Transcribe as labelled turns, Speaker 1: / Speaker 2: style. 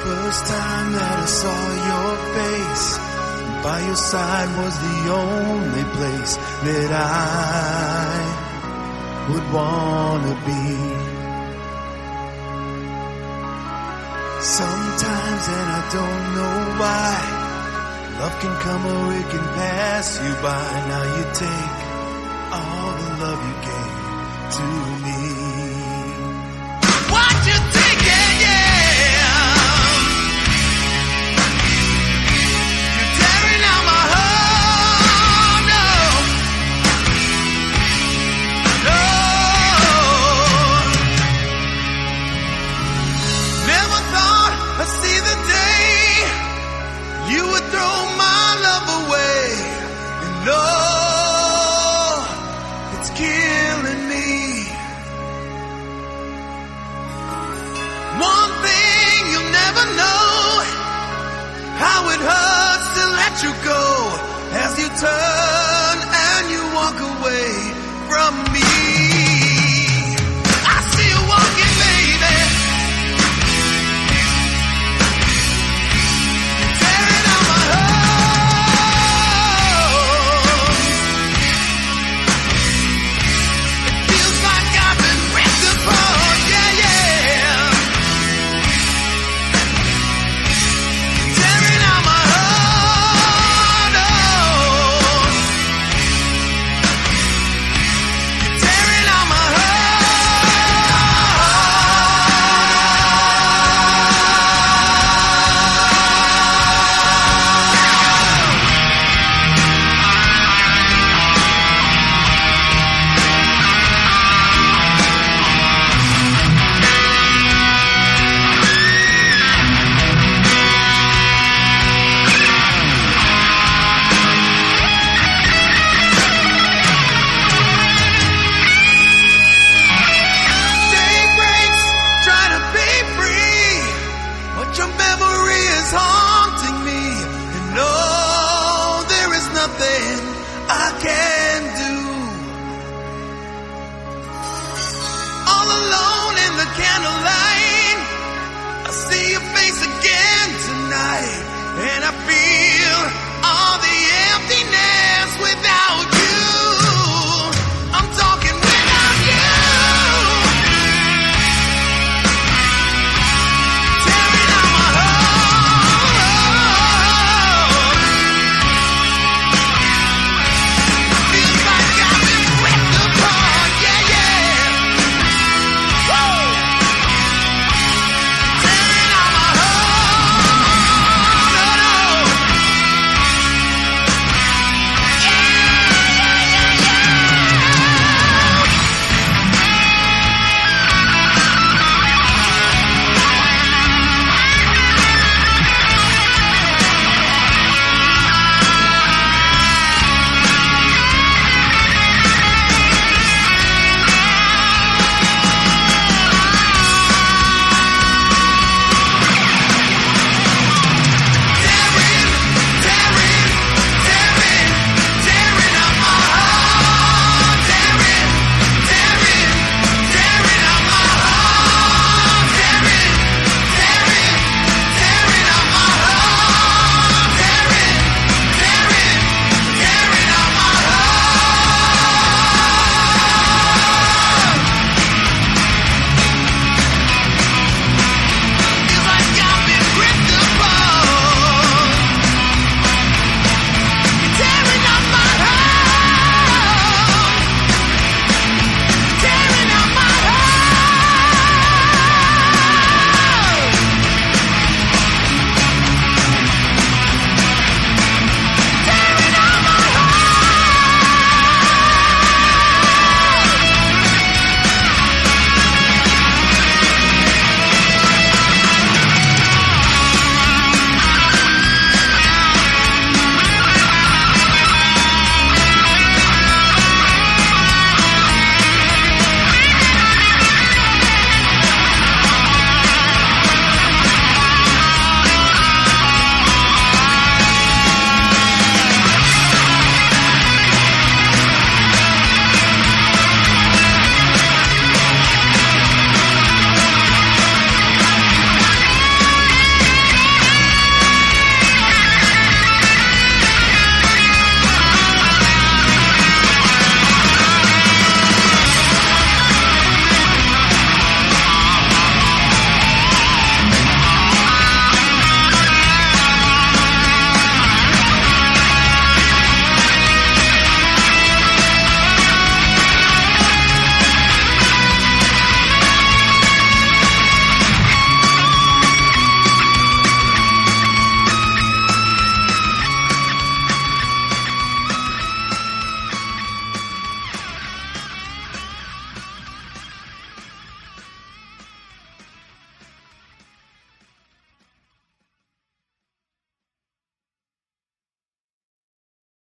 Speaker 1: First time that I saw your face, by your side was the only place that I would wanna be. Sometimes, and I don't know why, love can come or it can pass you by. Now you take all the love you gave to me. What you taking, yeah? You're tearing out my heart, no. Never thought I'd see the day you would throw my love away. And no, it's killing me. One thing you'll never know, how it hurts to let you go, as you turn and you walk away from me. I see you walking, baby. You're tearing out my heart. It feels like I've been ripped apart, yeah, yeah. Tearing out my heart, oh. Tearing out my heart. Take breaks, try to be free, but your memory is haunting me. And no, there is nothing I can do. All alone in the candlelight, I see your face again tonight, and I feel all the emptiness without you.